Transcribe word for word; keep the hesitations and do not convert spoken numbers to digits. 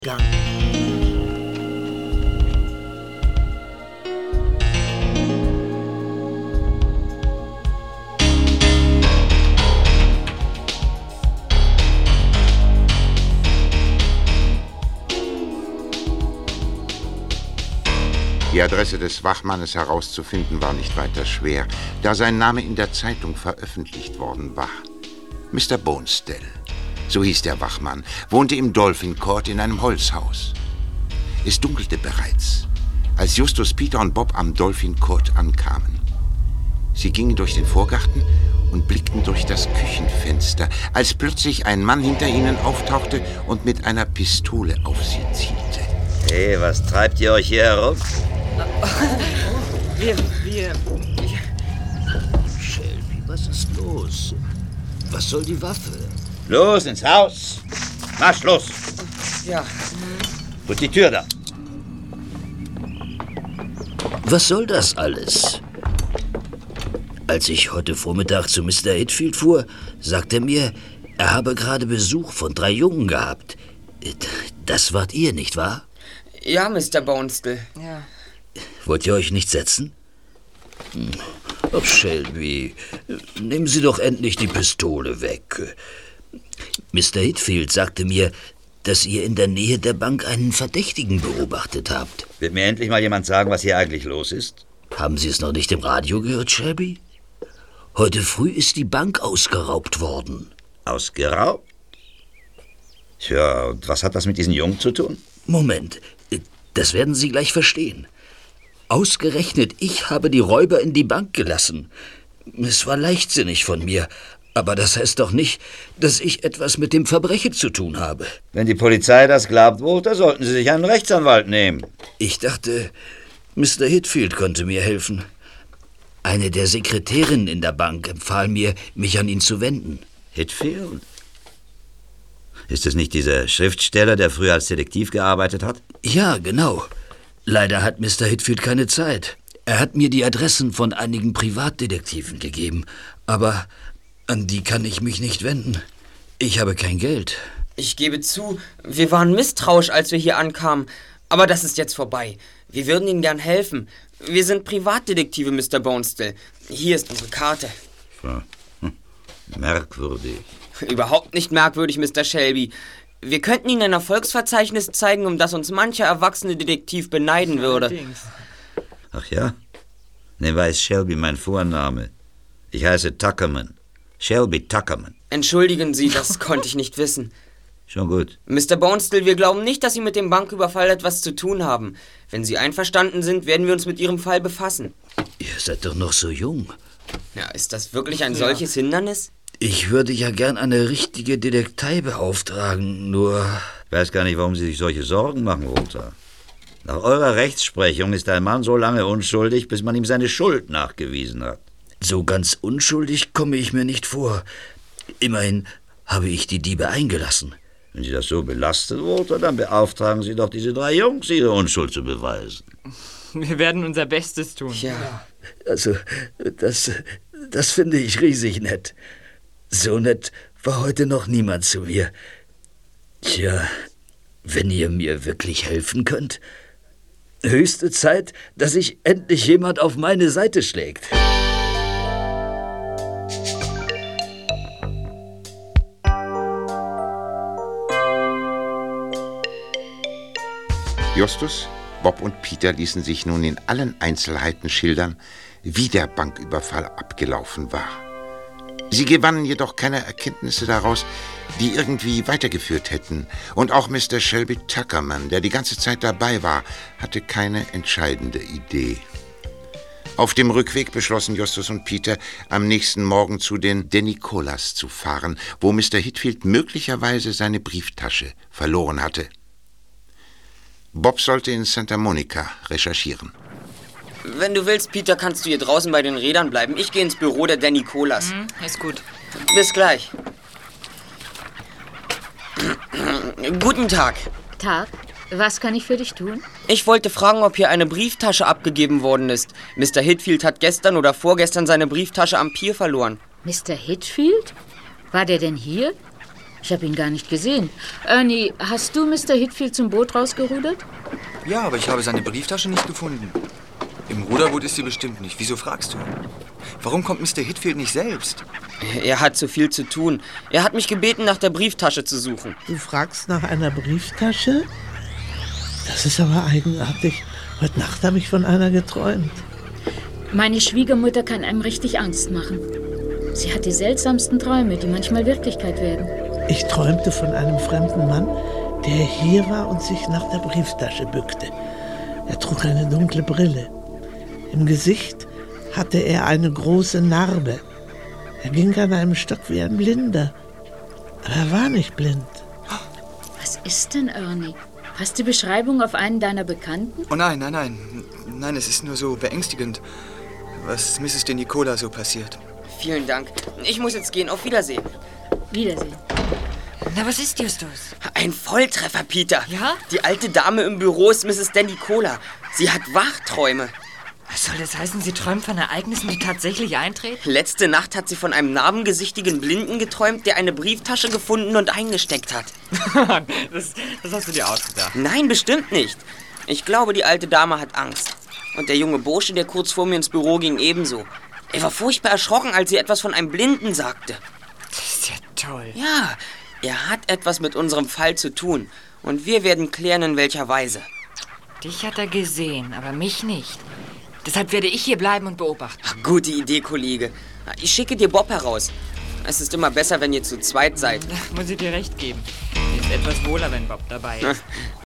Gang. Die Adresse des Wachmannes herauszufinden war nicht weiter schwer, da sein Name in der Zeitung veröffentlicht worden war. Mister Bonestell, so hieß der Wachmann, wohnte im Dolphin Court in einem Holzhaus. Es dunkelte bereits, als Justus, Peter und Bob am Dolphin Court ankamen. Sie gingen durch den Vorgarten und blickten durch das Küchenfenster, als plötzlich ein Mann hinter ihnen auftauchte und mit einer Pistole auf sie zielte. Hey, was treibt ihr euch hier herum? Wir, wir, wir... Shelby, was ist los? Was soll die Waffe? Los, ins Haus! Marsch, los! Ja. Tut die Tür da! Was soll das alles? Als ich heute Vormittag zu Mister Hitfield fuhr, sagte er mir, er habe gerade Besuch von drei Jungen gehabt. Das wart ihr, nicht wahr? Ja, Mister Bonestell. Ja. Wollt ihr euch nicht setzen? Hm. Oh, Shelby, nehmen Sie doch endlich die Pistole weg. Mister Hitfield sagte mir, dass ihr in der Nähe der Bank einen Verdächtigen beobachtet habt. Wird mir endlich mal jemand sagen, was hier eigentlich los ist? Haben Sie es noch nicht im Radio gehört, Shelby? Heute früh ist die Bank ausgeraubt worden. Ausgeraubt? Tja, und was hat das mit diesen Jungen zu tun? Moment, das werden Sie gleich verstehen. Ausgerechnet ich habe die Räuber in die Bank gelassen. Es war leichtsinnig von mir, aber das heißt doch nicht, dass ich etwas mit dem Verbrechen zu tun habe. Wenn die Polizei das glaubt, Walter, sollten Sie sich einen Rechtsanwalt nehmen. Ich dachte, Mister Hitfield könnte mir helfen. Eine der Sekretärinnen in der Bank empfahl mir, mich an ihn zu wenden. Hitfield? Ist es nicht dieser Schriftsteller, der früher als Detektiv gearbeitet hat? Ja, genau. Leider hat Mister Hitfield keine Zeit. Er hat mir die Adressen von einigen Privatdetektiven gegeben, aber an die kann ich mich nicht wenden. Ich habe kein Geld. Ich gebe zu, wir waren misstrauisch, als wir hier ankamen. Aber das ist jetzt vorbei. Wir würden Ihnen gern helfen. Wir sind Privatdetektive, Mister Bonestell. Hier ist unsere Karte. Ja. Hm. Merkwürdig. Überhaupt nicht merkwürdig, Mister Shelby. Wir könnten Ihnen ein Erfolgsverzeichnis zeigen, um das uns mancher erwachsene Detektiv beneiden würde. Ach ja? Ne, weiß Shelby mein Vorname. Ich heiße Tuckerman. Shelby Tuckerman. Entschuldigen Sie, das konnte ich nicht wissen. Schon gut. Mister Bonestell, wir glauben nicht, dass Sie mit dem Banküberfall etwas zu tun haben. Wenn Sie einverstanden sind, werden wir uns mit Ihrem Fall befassen. Ihr seid doch noch so jung. Ja, ist das wirklich ein solches ja. Hindernis? Ich würde ja gern eine richtige Detektei beauftragen, nur... Ich weiß gar nicht, warum Sie sich solche Sorgen machen, Walter. Nach eurer Rechtsprechung ist ein Mann so lange unschuldig, bis man ihm seine Schuld nachgewiesen hat. So ganz unschuldig komme ich mir nicht vor. Immerhin habe ich die Diebe eingelassen. Wenn Sie das so belastet, Walter, dann beauftragen Sie doch diese drei Jungs, ihre Unschuld zu beweisen. Wir werden unser Bestes tun. Ja. Also, das, das finde ich riesig nett. So nett war heute noch niemand zu mir. Tja, wenn ihr mir wirklich helfen könnt. Höchste Zeit, dass sich endlich jemand auf meine Seite schlägt. Justus, Bob und Peter ließen sich nun in allen Einzelheiten schildern, wie der Banküberfall abgelaufen war. Sie gewannen jedoch keine Erkenntnisse daraus, die irgendwie weitergeführt hätten. Und auch Mister Shelby Tuckerman, der die ganze Zeit dabei war, hatte keine entscheidende Idee. Auf dem Rückweg beschlossen Justus und Peter, am nächsten Morgen zu den De Nicolas zu fahren, wo Mister Hitfield möglicherweise seine Brieftasche verloren hatte. Bob sollte in Santa Monica recherchieren. Wenn du willst, Peter, kannst du hier draußen bei den Rädern bleiben. Ich gehe ins Büro der De Nicolas. Mhm, ist gut. Bis gleich. Guten Tag. Tag. Was kann ich für dich tun? Ich wollte fragen, ob hier eine Brieftasche abgegeben worden ist. Mister Hitfield hat gestern oder vorgestern seine Brieftasche am Pier verloren. Mister Hitfield? War der denn hier? Ich habe ihn gar nicht gesehen. Ernie, hast du Mister Hitfield zum Boot rausgerudert? Ja, aber ich habe seine Brieftasche nicht gefunden. Im Ruderboot ist sie bestimmt nicht. Wieso fragst du? Warum kommt Mister Hitfield nicht selbst? Er hat zu viel zu tun. Er hat mich gebeten, nach der Brieftasche zu suchen. Du fragst nach einer Brieftasche? Das ist aber eigenartig. Heute Nacht habe ich von einer geträumt. Meine Schwiegermutter kann einem richtig Angst machen. Sie hat die seltsamsten Träume, die manchmal Wirklichkeit werden. Ich träumte von einem fremden Mann, der hier war und sich nach der Brieftasche bückte. Er trug eine dunkle Brille. Im Gesicht hatte er eine große Narbe. Er ging an einem Stock wie ein Blinder. Aber er war nicht blind. Was ist denn, Ernie? Hast du Beschreibung auf einen deiner Bekannten? Oh nein, nein, nein. Nein, es ist nur so beängstigend, was Misses De Nicola so passiert. Vielen Dank. Ich muss jetzt gehen. Auf Wiedersehen. Wiedersehen. Na, was ist, Justus? Ein Volltreffer, Peter. Ja? Die alte Dame im Büro ist Misses De Nicola. Sie hat Wachträume. Was soll das heißen, sie träumt von Ereignissen, die tatsächlich eintreten? Letzte Nacht hat sie von einem narbengesichtigen Blinden geträumt, der eine Brieftasche gefunden und eingesteckt hat. das, das hast du dir ausgedacht. Nein, bestimmt nicht. Ich glaube, die alte Dame hat Angst. Und der junge Bursche, der kurz vor mir ins Büro ging, ebenso. Er war furchtbar erschrocken, als sie etwas von einem Blinden sagte. Das ist ja toll. Ja, er hat etwas mit unserem Fall zu tun. Und wir werden klären, in welcher Weise. Dich hat er gesehen, aber mich nicht. Deshalb werde ich hier bleiben und beobachten. Ach, gute Idee, Kollege. Ich schicke dir Bob heraus. Es ist immer besser, wenn ihr zu zweit seid. Muss ich dir recht geben. Mir ist etwas wohler, wenn Bob dabei ist.